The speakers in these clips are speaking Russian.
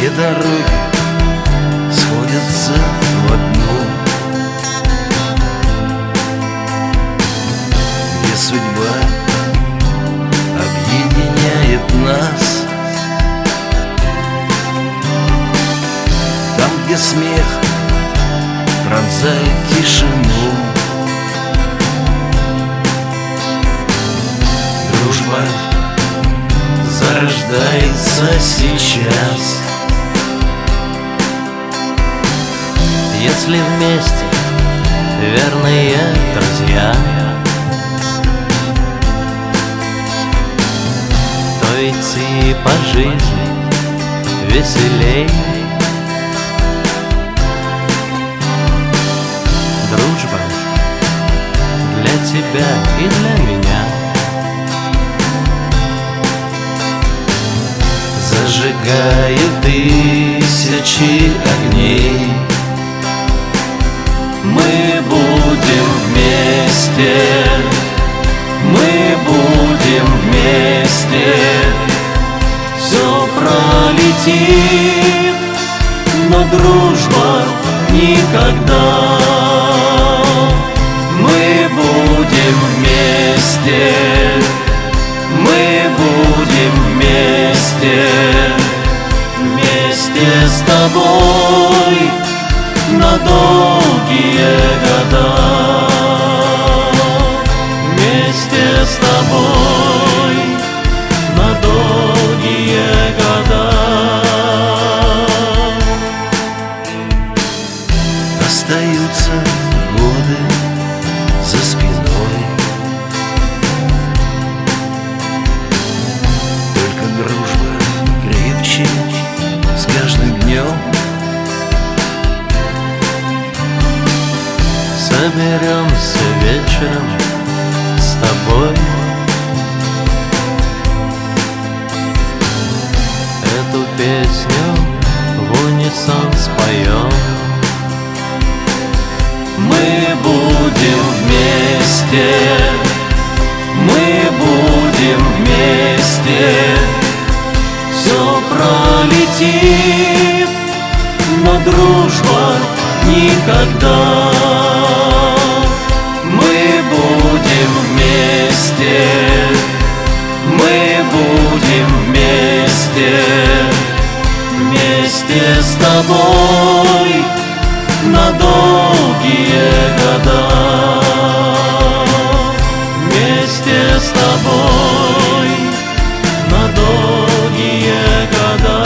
Две дороги сходятся в одну, где судьба объединяет нас, там, где смех пронзает тишину. Дружба зарождается сейчас, если вместе верные друзья, то идти по жизни веселей. Дружба для тебя и для меня зажигает тысячи огней. Мы будем вместе, мы будем вместе. Все пролетит, но дружба никогда. Мы будем вместе, мы будем вместе, вместе с тобой на долгие года, вместе с тобой на долгие года. Остаются годы за спиной, только дружба крепче с каждым днем. соберемся вечером с тобой. Эту песню в унисон споем. Мы будем вместе, мы будем вместе. Все пролетит, но дружба никогда. Мы будем вместе, мы будем вместе, вместе с тобой на долгие года, вместе с тобой на долгие года.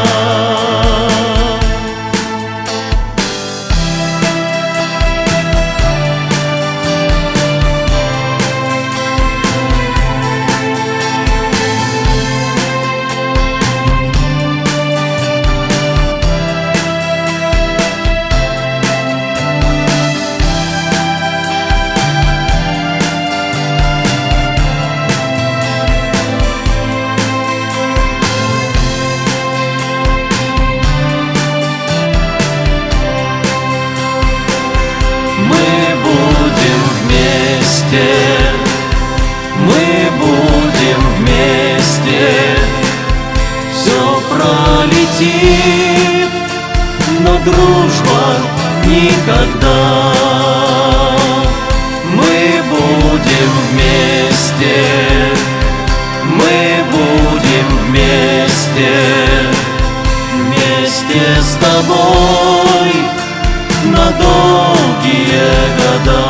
Мы будем вместе, все пролетит, но дружба никогда. Мы будем вместе, мы будем вместе, вместе с тобой на долгие года.